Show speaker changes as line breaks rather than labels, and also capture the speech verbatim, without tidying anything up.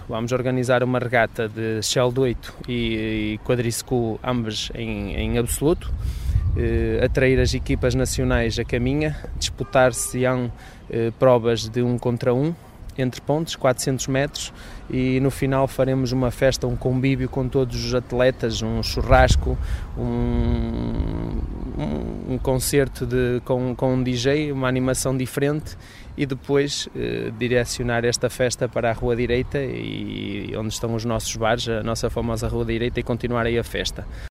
Vamos organizar uma regata de Shell de oito e, e quadriciclo, ambas em, em absoluto. Uh, atrair as equipas nacionais a caminha, disputar-se-ão uh, provas de um contra um, entre pontos, quatrocentos metros, e no final faremos uma festa, um convívio com todos os atletas, um churrasco, um, um, um concerto de, com, com um D J, uma animação diferente, e depois eh, direcionar esta festa para a Rua Direita, e onde estão os nossos bares, a nossa famosa Rua Direita, e continuar aí a festa.